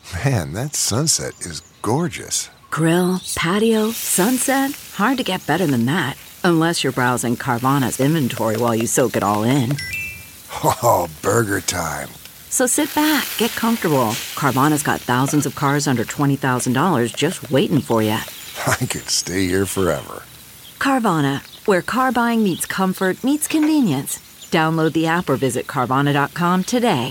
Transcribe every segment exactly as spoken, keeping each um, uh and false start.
Man, that sunset is gorgeous. Grill, patio, sunset. Hard to get better than that. Unless you're browsing Carvana's inventory while you soak it all in. Oh, burger time. So sit back, get comfortable. Carvana's got thousands of cars under twenty thousand dollars just waiting for you. I could stay here forever. Carvana, where car buying meets comfort, meets convenience. Download the app or visit Carvana dot com today.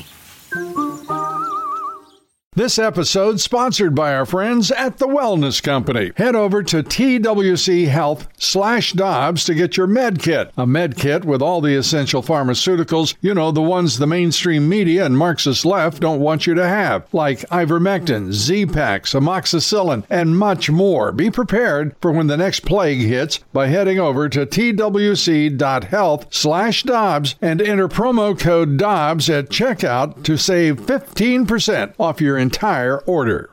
This episode sponsored by our friends at The Wellness Company. Head over to T W C Health slash Dobbs to get your med kit. A med kit with all the essential pharmaceuticals, you know, the ones the mainstream media and Marxist left don't want you to have, like ivermectin, Z-Pax, amoxicillin, and much more. Be prepared for when the next plague hits by heading over to T W C dot health slash Dobbs and enter promo code Dobbs at checkout to save fifteen percent off your entire order.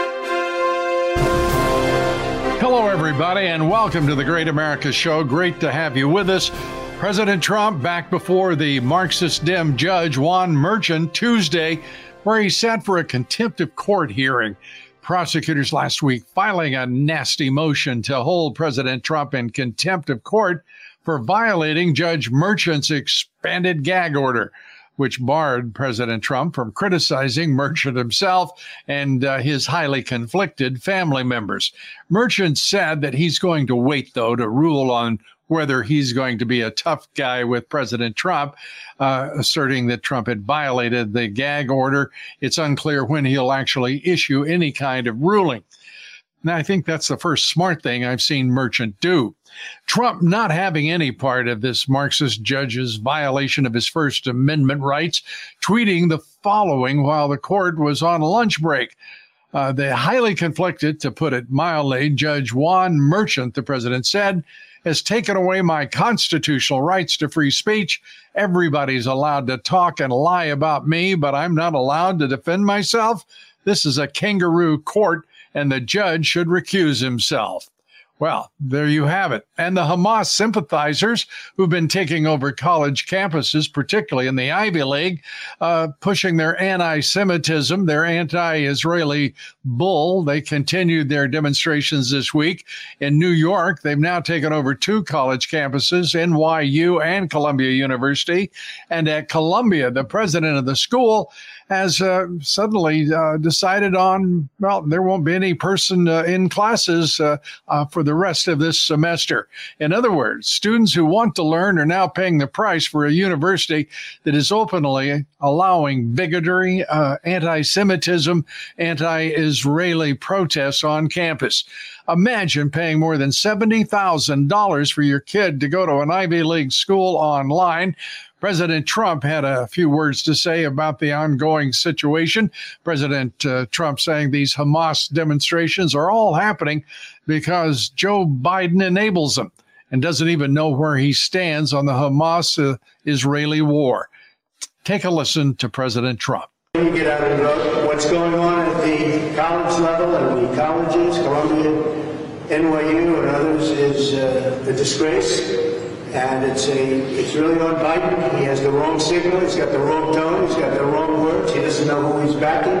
Hello, everybody, and welcome to the Great America Show. Great to have you with us. President Trump back before the Marxist Dem judge Juan Merchan Tuesday, where he sat for a contempt of court hearing. Prosecutors last week filing a nasty motion to hold President Trump in contempt of court for violating Judge Merchan's expanded gag order, which barred President Trump from criticizing Merchant himself and uh, his highly conflicted family members. Merchant said that he's going to wait, though, to rule on whether he's going to be a tough guy with President Trump, uh, asserting that Trump had violated the gag order. It's unclear when he'll actually issue any kind of ruling. Now, I think that's the first smart thing I've seen Merchant do. Trump not having any part of this Marxist judge's violation of his First Amendment rights, tweeting the following while the court was on lunch break. Uh, the highly conflicted, to put it mildly, Judge Juan Merchan, the president said, has taken away my constitutional rights to free speech. Everybody's allowed to talk and lie about me, but I'm not allowed to defend myself. This is a kangaroo court, and the judge should recuse himself. Well, there you have it. And the Hamas sympathizers who've been taking over college campuses, particularly in the Ivy League, uh, pushing their anti-Semitism, their anti-Israeli bull. They continued their demonstrations this week in New York. They've now taken over two college campuses, N Y U and Columbia University. And at Columbia, the president of the school has uh, suddenly uh, decided on, well, there won't be any person uh, in classes uh, uh, for the rest of this semester. In other words, students who want to learn are now paying the price for a university that is openly allowing bigotry, uh, anti-Semitism, anti-Israeli protests on campus. Imagine paying more than seventy thousand dollars for your kid to go to an Ivy League school online. President Trump had a few words to say about the ongoing situation. President uh, Trump saying these Hamas demonstrations are all happening because Joe Biden enables them and doesn't even know where he stands on the Hamas-Israeli uh, war. Take a listen to President Trump. You get out and look what's going on at the college level and the colleges, Columbia, N Y U, and others, is uh, a disgrace. And it's a, it's really on Biden. He has the wrong signal. He's got the wrong tone. He's got the wrong words. He doesn't know who he's backing.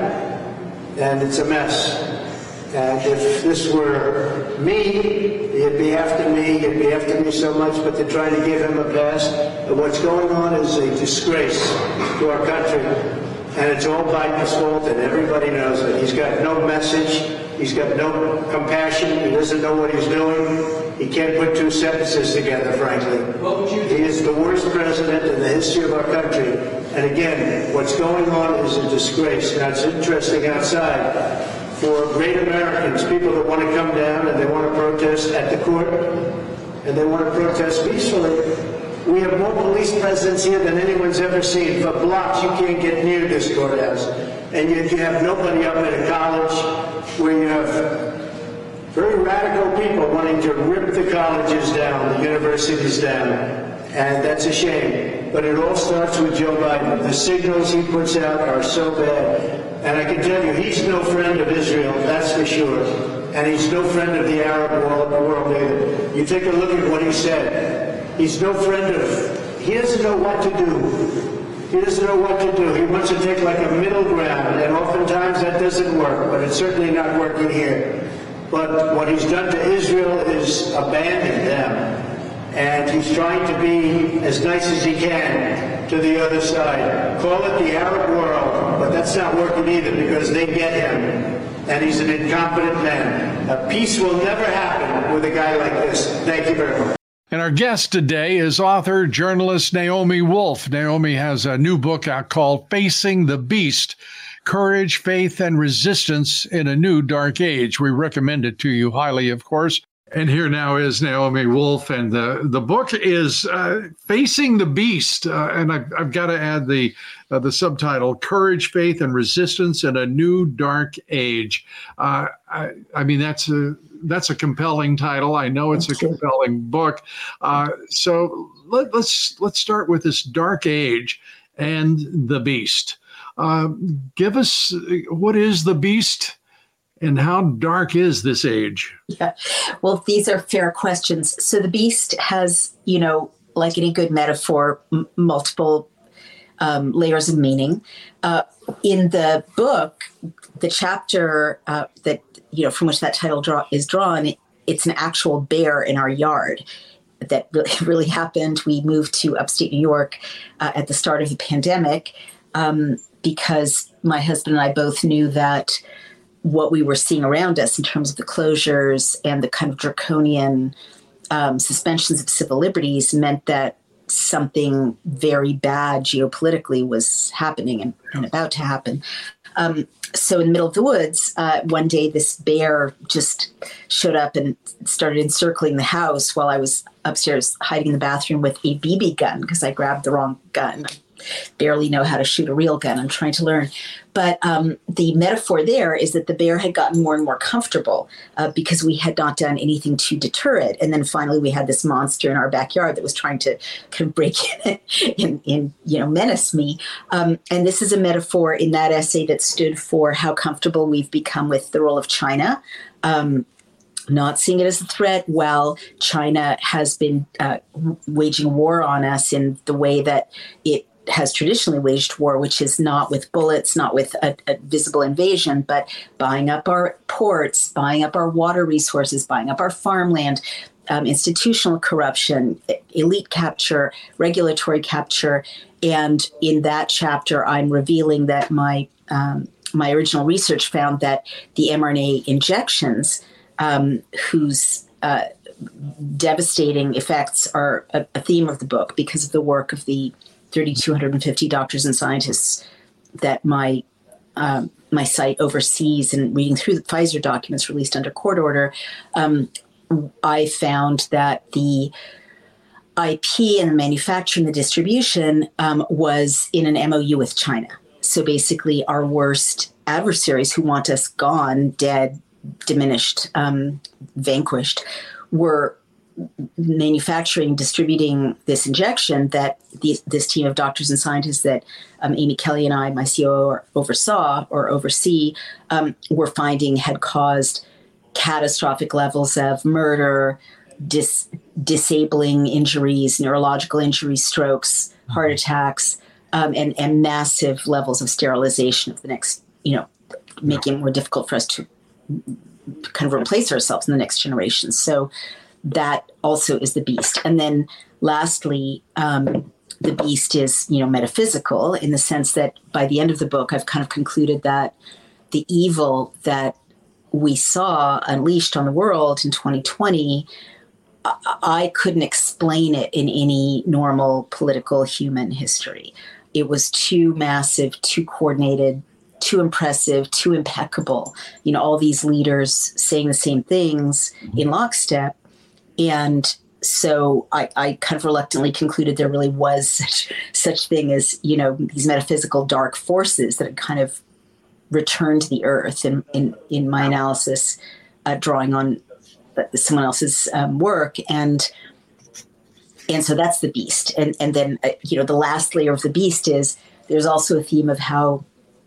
And it's a mess. And if this were me, he'd be after me. He'd be after me so much, but they're trying to give him a pass. And what's going on is a disgrace to our country. And it's all Biden's fault, and everybody knows it. He's got no message. He's got no compassion. He doesn't know what he's doing. He can't put two sentences together, frankly. He is the worst president in the history of our country. And again, what's going on is a disgrace. Now, it's interesting outside for great Americans, people that want to come down and they want to protest at the court, and they want to protest peacefully. We have more police presence here than anyone's ever seen. For blocks, you can't get near this courthouse. And yet you have nobody up at a college where you have very radical people wanting to rip the colleges down, the universities down. And that's a shame. But it all starts with Joe Biden. The signals he puts out are so bad. And I can tell you, he's no friend of Israel, that's for sure. And he's no friend of the Arab world either. You take a look at what he said. He's no friend of, he doesn't know what to do. He doesn't know what to do. He wants to take like a middle ground, and oftentimes that doesn't work, but it's certainly not working here. But what he's done to Israel is abandon them. And he's trying to be as nice as he can to the other side. Call it the Arab world, but that's not working either because they get him. And he's an incompetent man. A peace will never happen with a guy like this. Thank you very much. And our guest today is author, journalist Naomi Wolf. Naomi has a new book out called Facing the Beast, Courage, Faith, and Resistance in a New Dark Age. We recommend it to you highly, of course. And here now is Naomi Wolf, and the, the book is uh, Facing the Beast. Uh, and I've, I've got to add the uh, the subtitle, Courage, Faith, and Resistance in a New Dark Age. Uh, I, I mean, that's a that's a compelling title. I know it's a compelling book. Uh, so let, let's let's start with this dark age and the beast. Uh, give us, what is the beast? And how dark is this age? Yeah, well, these are fair questions. So the beast has, you know, like any good metaphor, m- multiple um, layers of meaning. Uh, in the book, the chapter uh, that, you know, from which that title draw- is drawn, it's an actual bear in our yard. That really, really happened. We moved to upstate New York uh, at the start of the pandemic um, because my husband and I both knew that what we were seeing around us in terms of the closures and the kind of draconian um, suspensions of civil liberties meant that something very bad geopolitically was happening and, and about to happen. Um, so in the middle of the woods, uh, one day this bear just showed up and started encircling the house while I was upstairs hiding in the bathroom with a B B gun because I grabbed the wrong gun. Barely know how to shoot a real gun. I'm trying to learn. But um, the metaphor there is that the bear had gotten more and more comfortable uh, because we had not done anything to deter it. And then finally we had this monster in our backyard that was trying to kind of break in and, and you know, menace me. Um, and this is a metaphor in that essay that stood for how comfortable we've become with the role of China. Um, not seeing it as a threat while China has been uh, waging war on us in the way that it has traditionally waged war, which is not with bullets, not with a, a visible invasion, but buying up our ports, buying up our water resources, buying up our farmland, um, institutional corruption, elite capture, regulatory capture. And in that chapter, I'm revealing that my um, my original research found that the mRNA injections, um, whose uh, devastating effects are a, a theme of the book because of the work of the three thousand two hundred fifty doctors and scientists that my um, my site oversees, and reading through the Pfizer documents released under court order, um, I found that the I P and the manufacturing, the distribution um, was in an M O U with China. So basically our worst adversaries who want us gone, dead, diminished, um, vanquished, were manufacturing, distributing this injection that these, this team of doctors and scientists that um, Amy Kelly and I, my C O O, oversaw or oversee, um, were finding had caused catastrophic levels of murder, dis- disabling injuries, neurological injuries, strokes, heart attacks, um, and, and massive levels of sterilization of the next, you know, making it more difficult for us to kind of replace ourselves in the next generation. So that also is the beast. And then lastly, um, the beast is, you know, metaphysical in the sense that by the end of the book, I've kind of concluded that the evil that we saw unleashed on the world in twenty twenty, I, I couldn't explain it in any normal political human history. It was too massive, too coordinated, too impressive, too impeccable. You know, all these leaders saying the same things in lockstep. And so I, I kind of reluctantly concluded there really was such such thing as, you know, these metaphysical dark forces that had kind of returned to the earth in, in, in my analysis, uh, drawing on someone else's um, work. And and so that's the beast. And, and then, uh, you know, the last layer of the beast is there's also a theme of how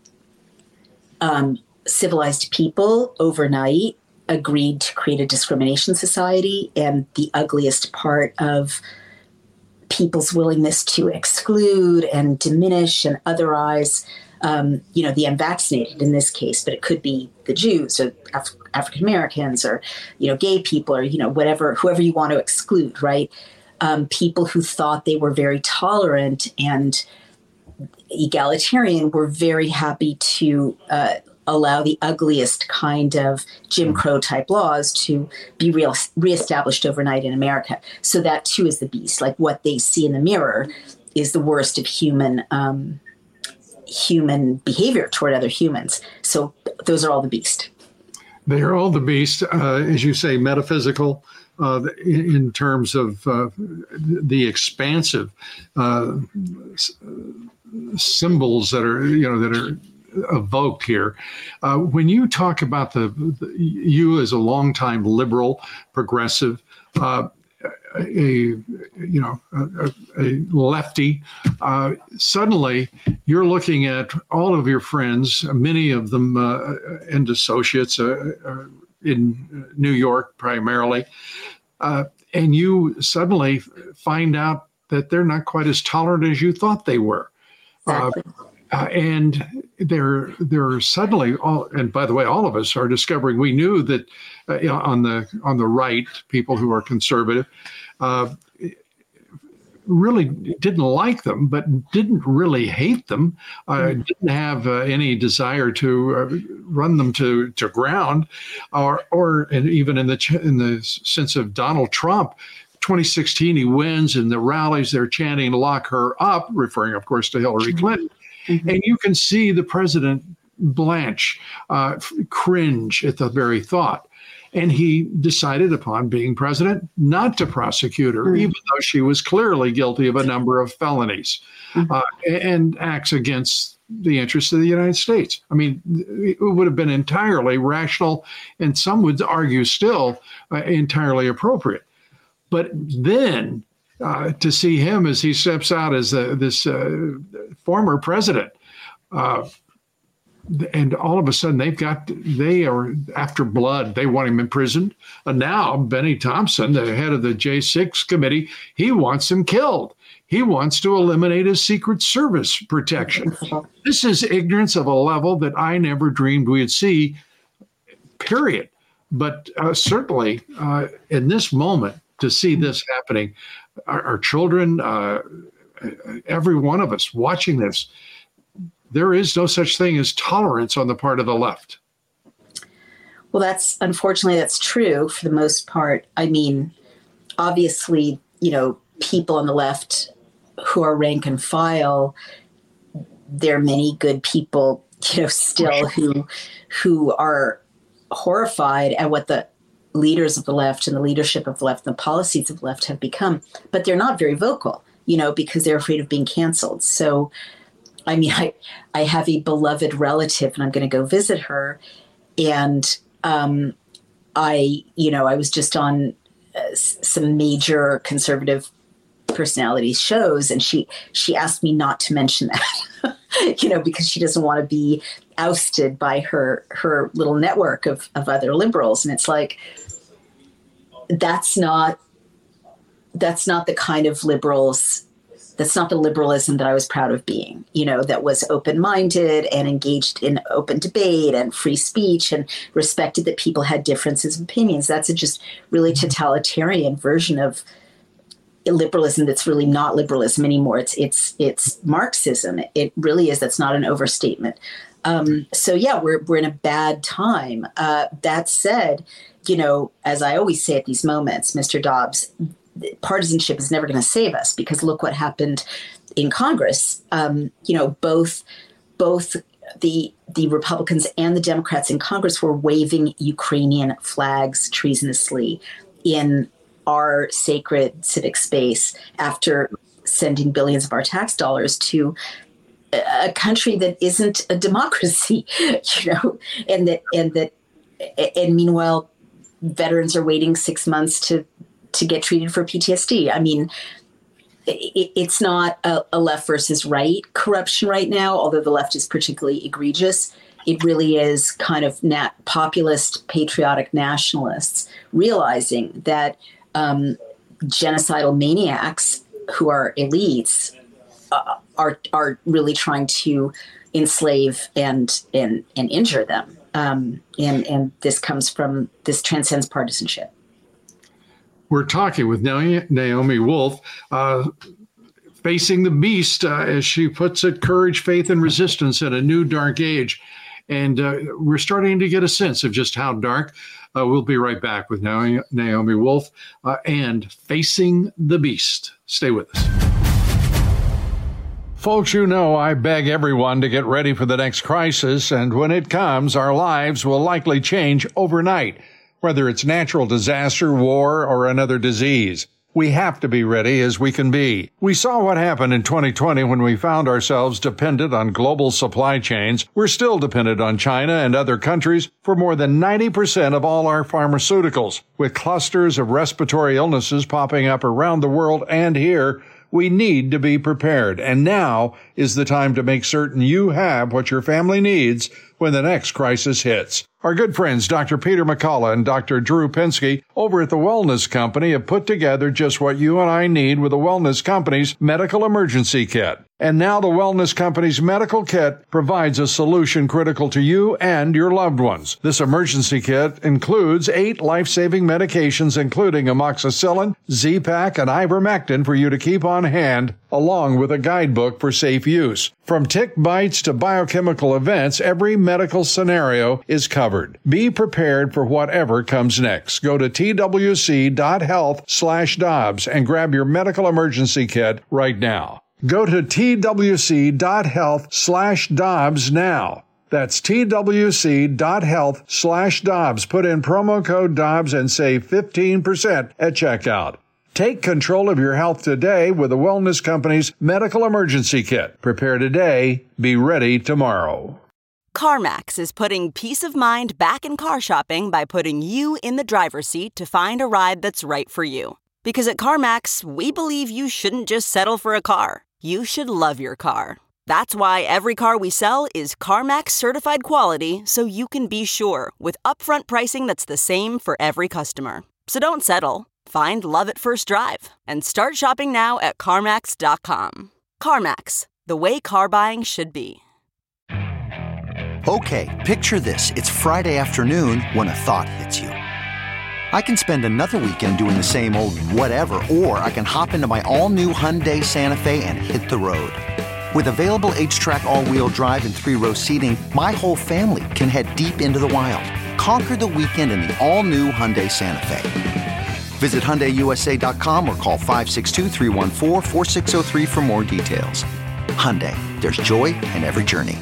um, civilized people overnight agreed to create a discrimination society. And the ugliest part of people's willingness to exclude and diminish and otherize, um, you know, the unvaccinated in this case, but it could be the Jews or Af- African Americans or, you know, gay people or, you know, whatever, whoever you want to exclude, right? Um, people who thought they were very tolerant and egalitarian were very happy to uh, allow the ugliest kind of Jim Crow type laws to be real, reestablished overnight in America. So that too is the beast. Like what they see in the mirror is the worst of human um, human behavior toward other humans. So those are all the beast. They are all the beast, uh, as you say, metaphysical uh, in, in terms of uh, the expansive uh, s- symbols that are, you know, that are evoked here. Uh, when you talk about the, the you as a longtime liberal, progressive, uh, a you know a, a lefty, uh, suddenly you're looking at all of your friends, many of them uh, and associates uh, uh, in New York primarily, uh, and you suddenly find out that they're not quite as tolerant as you thought they were. Exactly. Uh, Uh, and they're they're suddenly all, and by the way, all of us are discovering we knew that uh, you know, on the on the right, people who are conservative uh, really didn't like them, but didn't really hate them. Uh, mm-hmm. Didn't have uh, any desire to uh, run them to, to ground, or or and even in the ch- in the sense of Donald Trump. twenty sixteen, he wins, and the rallies they're chanting "lock her up," referring, of course, to Hillary Clinton. Mm-hmm. And you can see the president blanch, uh, cringe at the very thought. And he decided upon being president not to prosecute her, mm-hmm. even though she was clearly guilty of a number of felonies mm-hmm. uh, and acts against the interests of the United States. I mean, it would have been entirely rational, and some would argue still uh, entirely appropriate. But then uh, to see him as he steps out as uh, this uh, former president, uh, and all of a sudden they've got, they are after blood. They want him imprisoned. And now Benny Thompson, the head of the J six committee, he wants him killed. He wants to eliminate his Secret Service protection. This is ignorance of a level that I never dreamed we'd see, period. But uh, certainly uh, in this moment, to see this happening, our, our children, uh, every one of us watching this, there is no such thing as tolerance on the part of the left. Well, that's unfortunately, that's true for the most part. I mean, obviously, you know, people on the left who are rank and file, there are many good people, you know, still who who are horrified at what the leaders of the left and the leadership of the left and the policies of the left have become, but they're not very vocal, you know, because they're afraid of being canceled. So, I mean, I, I have a beloved relative and I'm going to go visit her. And um, I, you know, I was just on uh, some major conservative personality shows, and she, she asked me not to mention that, you know, because she doesn't want to be ousted by her, her little network of, of other liberals. And it's like, that's not, that's not the kind of liberals, that's not the liberalism that I was proud of being, you know, that was open-minded and engaged in open debate and free speech and respected that people had differences of opinions. That's a just really totalitarian version of liberalism that's really not liberalism anymore. It's, it's, it's Marxism. It really is. That's not an overstatement. Um, so yeah, we're, we're in a bad time. Uh, that said, you know, as I always say at these moments, Mister Dobbs, partisanship is never going to save us, because look what happened in Congress. Um, you know, both both the the Republicans and the Democrats in Congress were waving Ukrainian flags treasonously in our sacred civic space after sending billions of our tax dollars to a country that isn't a democracy, you know, and that and that and meanwhile, veterans are waiting six months to to get treated for P T S D. I mean, it, it's not a, a left versus right corruption right now, although the left is particularly egregious. It really is kind of nat- populist, patriotic nationalists realizing that um, genocidal maniacs who are elites uh, are are really trying to enslave and and and injure them. Um, and and this comes from this transcends partisanship. We're talking with Naomi Wolf, uh, facing the beast, uh, as she puts it, courage, faith, and resistance in a new dark age. And uh, we're starting to get a sense of just how dark. Uh, we'll be right back with Naomi Wolf uh, and Facing the Beast. Stay with us. Folks, you know I beg everyone to get ready for the next crisis, and when it comes, our lives will likely change overnight, whether it's natural disaster, war, or another disease. We have to be ready as we can be. We saw what happened in twenty twenty when we found ourselves dependent on global supply chains. We're still dependent on China and other countries for more than ninety percent of all our pharmaceuticals. With clusters of respiratory illnesses popping up around the world and here, we need to be prepared, and now is the time to make certain you have what your family needs when the next crisis hits. Our good friends, Doctor Peter McCullough and Doctor Drew Pinsky over at the Wellness Company have put together just what you and I need with the Wellness Company's Medical Emergency Kit. And now the Wellness Company's medical kit provides a solution critical to you and your loved ones. This emergency kit includes eight life-saving medications, including amoxicillin, Z-Pak, and ivermectin for you to keep on hand, along with a guidebook for safe use. From tick bites to biochemical events, every medical scenario is covered. Be prepared for whatever comes next. Go to twc.health slash Dobbs and grab your medical emergency kit right now. Go to twc.health slash Dobbs now. That's twc.health slash Dobbs. Put in promo code Dobbs and save fifteen percent at checkout. Take control of your health today with the Wellness Company's Medical Emergency Kit. Prepare today, be ready tomorrow. CarMax is putting peace of mind back in car shopping by putting you in the driver's seat to find a ride that's right for you. Because at CarMax, we believe you shouldn't just settle for a car. You should love your car. That's why every car we sell is CarMax certified quality, so you can be sure with upfront pricing that's the same for every customer. So don't settle. Find love at first drive and start shopping now at CarMax dot com. CarMax, the way car buying should be. Okay, picture this. It's Friday afternoon when a thought hits you. I can spend another weekend doing the same old whatever, or I can hop into my all-new Hyundai Santa Fe and hit the road. With available H-Track all-wheel drive and three-row seating, my whole family can head deep into the wild. Conquer the weekend in the all-new Hyundai Santa Fe. Visit Hyundai U S A dot com or call five six two, three one four, four six zero three for more details. Hyundai, there's joy in every journey.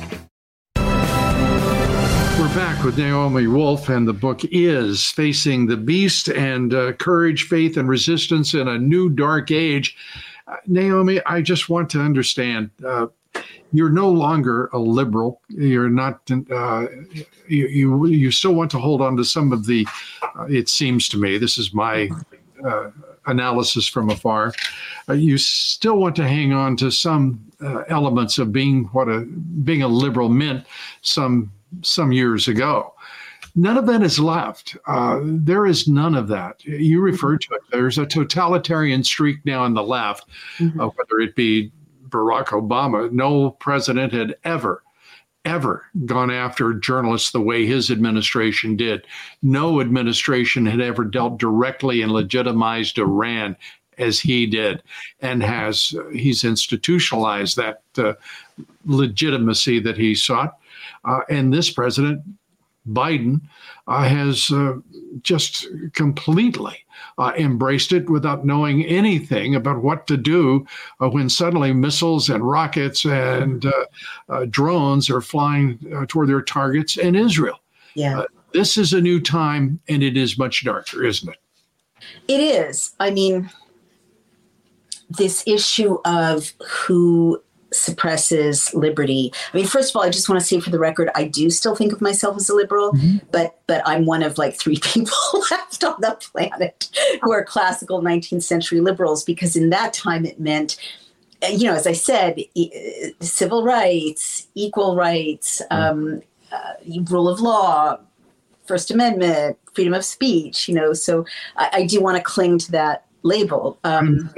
We're back with Naomi Wolf, and the book is Facing the Beast and uh, Courage, Faith, and Resistance in a New Dark Age. Uh, Naomi, I just want to understand, uh, you're no longer a liberal. You're not, uh, you, you you still want to hold on to some of the, uh, it seems to me, this is my uh, analysis from afar, uh, you still want to hang on to some uh, elements of being what a being a liberal meant some some years ago. None of that is left. Uh, there is none of that. You referred to it. There's a totalitarian streak now on the left, mm-hmm. uh, whether it be Barack Obama. No president had ever, ever gone after journalists the way his administration did. No administration had ever dealt directly and legitimized Iran as he did, and has uh, he's institutionalized that uh, legitimacy that he sought. Uh, and this president, Biden, uh, has uh, just completely uh, embraced it without knowing anything about what to do uh, when suddenly missiles and rockets and uh, uh, drones are flying uh, toward their targets in Israel. Yeah, uh, this is a new time, and it is much darker, isn't it? It is. I mean, this issue of who suppresses liberty. I mean, first of all, I just want to say for the record, I do still think of myself as a liberal, mm-hmm. but but I'm one of like three people left on the planet who are classical nineteenth century liberals, because in that time it meant, you know, as I said, e- civil rights, equal rights, um, uh, rule of law, First Amendment, freedom of speech, you know, so I, I do want to cling to that label. Um, yeah.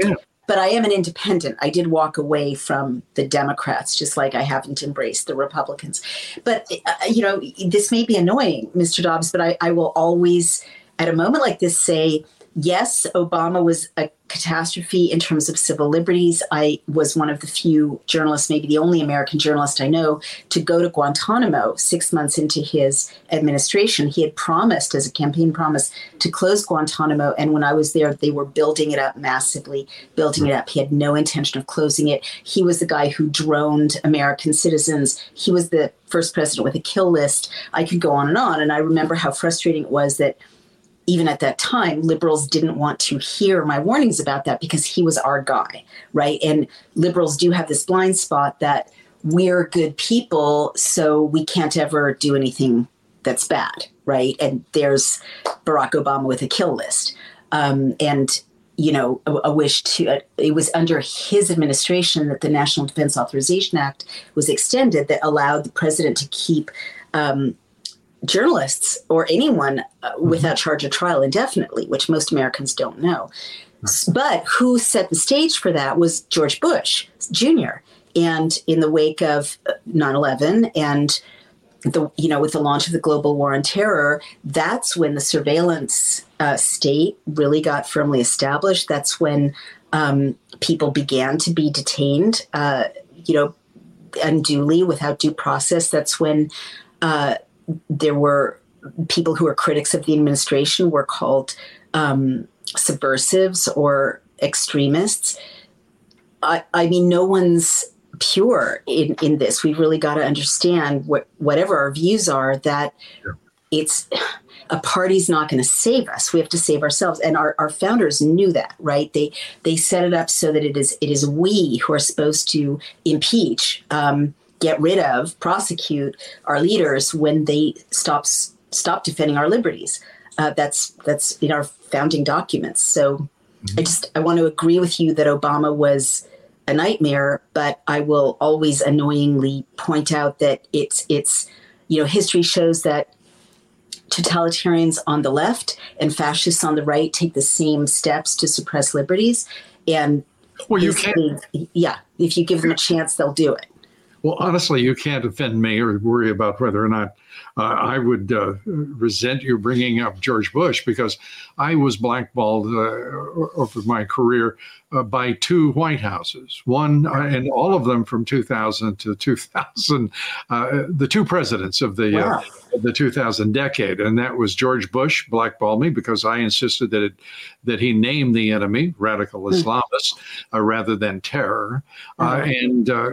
but I am an independent. I did walk away from the Democrats, just like I haven't embraced the Republicans. But, uh, you know, this may be annoying, Mister Dobbs, but I, I will always, at a moment like this, say, yes, Obama was a catastrophe in terms of civil liberties. I was one of the few journalists, maybe the only American journalist I know, to go to Guantanamo six months into his administration. He had promised, as a campaign promise, to close Guantanamo. And when I was there, they were building it up massively, building it up. He had no intention of closing it. He was the guy who droned American citizens. He was the first president with a kill list. I could go on and on. And I remember how frustrating it was that even at that time, liberals didn't want to hear my warnings about that because he was our guy, right? And liberals do have this blind spot that we're good people, so we can't ever do anything that's bad, right? And there's Barack Obama with a kill list. Um, and, you know, a, a wish to, uh, it was under his administration that the National Defense Authorization Act was extended that allowed the president to keep um, journalists or anyone uh, without charge or trial indefinitely, which most Americans don't know. But who set the stage for that was George Bush Junior And in the wake of nine eleven and the, you know, with the launch of the global war on terror, that's when the surveillance uh, state really got firmly established. That's when um, people began to be detained, uh, you know, unduly without due process. That's when uh, there were people who were critics of the administration were called um, subversives or extremists. I, I mean, no one's pure in, in this. We've really got to understand what, whatever our views are, that yeah. it's a party's not going to save us. We have to save ourselves. And our, our founders knew that, right? They they set it up so that it is it is we who are supposed to impeach, um, get rid of, prosecute our leaders when they stop stop defending our liberties. Uh, that's that's in our founding documents. So mm-hmm. I just I want to agree with you that Obama was a nightmare, but I will always annoyingly point out that it's it's you know history shows that totalitarians on the left and fascists on the right take the same steps to suppress liberties. And well, you can't. Yeah, if you give them a chance, they'll do it. Well, honestly, you can't offend me or worry about whether or not uh, I would uh, resent you bringing up George Bush, because I was blackballed uh, over my career uh, by two White Houses, one uh, and all of them from two thousand to two thousand, uh, the two presidents of the wow. uh, the two thousand decade. And that was George Bush blackballed me because I insisted that it, that he name the enemy, radical Islamists, uh, rather than terror. Uh, and uh,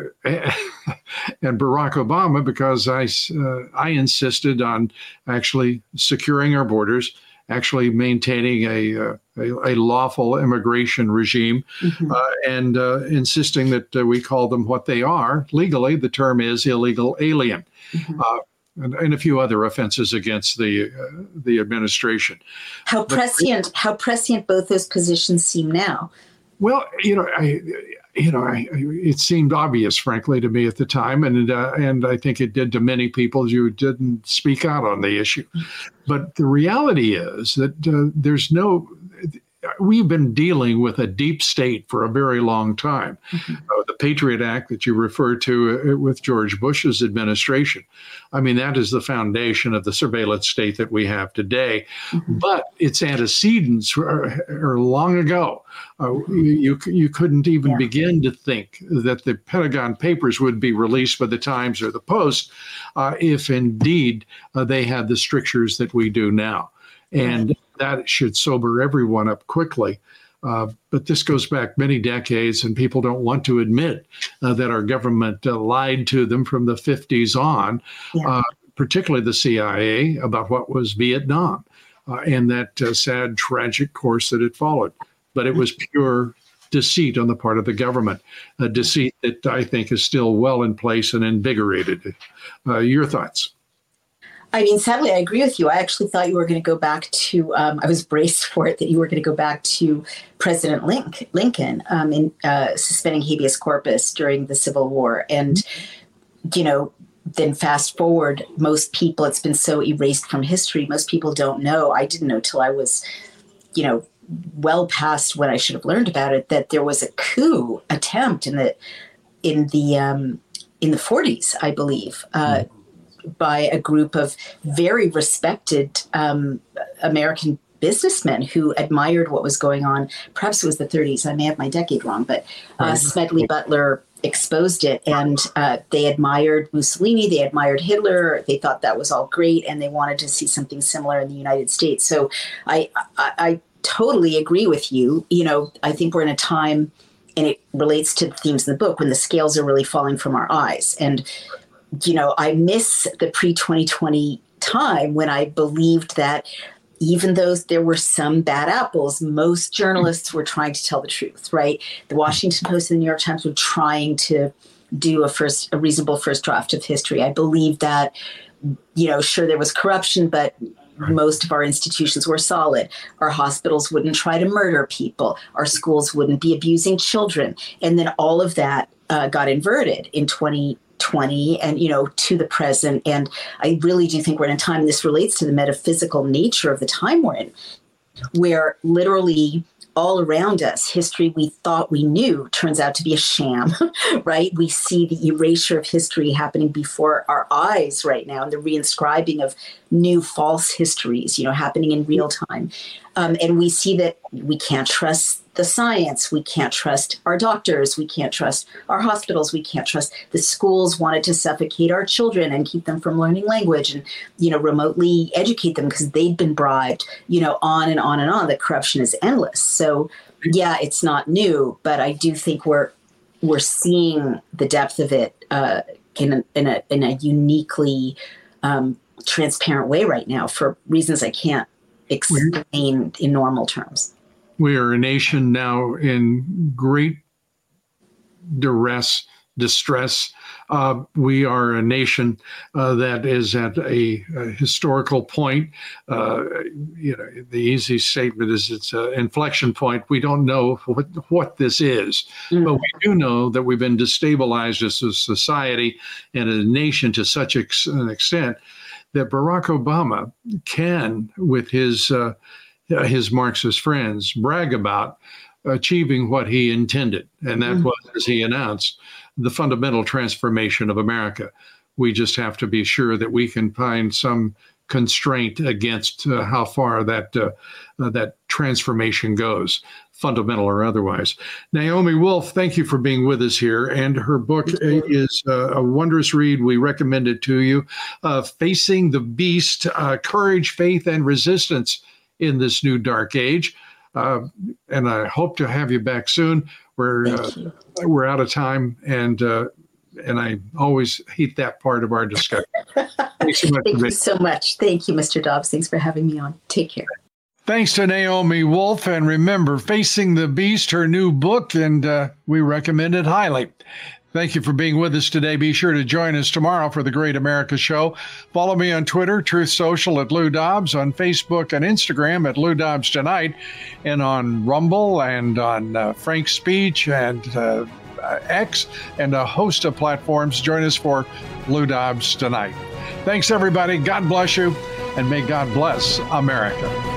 and Barack Obama, because I, uh, I insisted on actually securing our borders, actually maintaining a, uh, a, a lawful immigration regime, mm-hmm. uh, and uh, insisting that uh, we call them what they are. Legally, the term is illegal alien. Mm-hmm. Uh, And, and a few other offenses against the uh, the administration. How prescient! But, how prescient both those positions seem now. Well, you know, I, you know, I, it seemed obvious, frankly, to me at the time, and uh, and I think it did to many people who didn't speak out on the issue. But the reality is that uh, there's no. We've been dealing with a deep state for a very long time. Mm-hmm. Uh, the Patriot Act that you referred to uh, with George Bush's administration, I mean, that is the foundation of the surveillance state that we have today. Mm-hmm. But its antecedents are, are long ago. Uh, mm-hmm. you, you couldn't even yeah. begin to think that the Pentagon Papers would be released by the Times or the Post uh, if indeed uh, they had the strictures that we do now. And mm-hmm. that should sober everyone up quickly. Uh, but this goes back many decades, and people don't want to admit uh, that our government uh, lied to them from the fifties on, yeah. uh, particularly the C I A, about what was Vietnam uh, and that uh, sad, tragic course that it followed. But it was pure deceit on the part of the government, a deceit that I think is still well in place and invigorated. Uh, your thoughts? I mean, sadly, I agree with you. I actually thought you were going to go back to, um, I was braced for it, that you were going to go back to President Link, Lincoln um, in uh, suspending habeas corpus during the Civil War. And, you know, then fast forward, most people, it's been so erased from history. Most people don't know. I didn't know till I was, you know, well past when I should have learned about it, that there was a coup attempt in the in the um, in the forties, I believe, uh, by a group of very respected um, American businessmen who admired what was going on. Perhaps it was the thirties. I may have my decade wrong, but uh, Smedley Butler exposed it, and uh, they admired Mussolini, they admired Hitler, they thought that was all great, and they wanted to see something similar in the United States. So I, I, I totally agree with you. You know, I think we're in a time, and it relates to the themes of the book, when the scales are really falling from our eyes. And, you know, I miss the pre twenty twenty time when I believed that even though there were some bad apples, most journalists were trying to tell the truth, right? The Washington Post and the New York Times were trying to do a first, a reasonable first draft of history. I believe that, you know, sure, there was corruption, but most of our institutions were solid. Our hospitals wouldn't try to murder people. Our schools wouldn't be abusing children. And then all of that uh, got inverted in twenty twenty and, you know, to the present. And I really do think we're in a time, this relates to the metaphysical nature of the time we're in, where literally all around us, history we thought we knew turns out to be a sham, right? We see the erasure of history happening before our eyes right now, and the reinscribing of new false histories, you know, happening in real time. Um, and we see that we can't trust the science. We can't trust our doctors. We can't trust our hospitals. We can't trust the schools. Wanted to suffocate our children and keep them from learning language and, you know, remotely educate them because they'd been bribed, you know, on and on and on. The corruption is endless. So, yeah, it's not new, but I do think we're we're seeing the depth of it uh, in, a, in, a, in a uniquely um, transparent way right now for reasons I can't explain in normal terms. We are a nation now in great duress, distress. Uh, we are a nation uh, that is at a, a historical point. Uh, you know, the easy statement is it's an inflection point. We don't know what, what this is, mm-hmm. but we do know that we've been destabilized as a society and a nation to such ex- an extent that Barack Obama can, with his uh, his Marxist friends, brag about achieving what he intended. And that mm-hmm. was, as he announced, the fundamental transformation of America. We just have to be sure that we can find some constraint against uh, how far that uh, uh, that transformation goes, fundamental or otherwise. Naomi Wolf, thank you for being with us here. And her book is uh, a wondrous read. We recommend it to you. Uh, Facing the Beast, uh, Courage, Faith, and Resistance in This New Dark Age. Uh, and I hope to have you back soon. We're uh, we're out of time, and uh, and I always hate that part of our discussion. Thanks so much. Thank you so much. Thank you, Mister Dobbs. Thanks for having me on. Take care. Thanks to Naomi Wolf, and remember, Facing the Beast, her new book, and uh, we recommend it highly. Thank you for being with us today. Be sure to join us tomorrow for the Great America Show. Follow me on Twitter, Truth Social at Lou Dobbs, on Facebook and Instagram at Lou Dobbs Tonight, and on Rumble and on uh, Frank's Speech and uh, X and a host of platforms. Join us for Lou Dobbs Tonight. Thanks, everybody. God bless you, and may God bless America.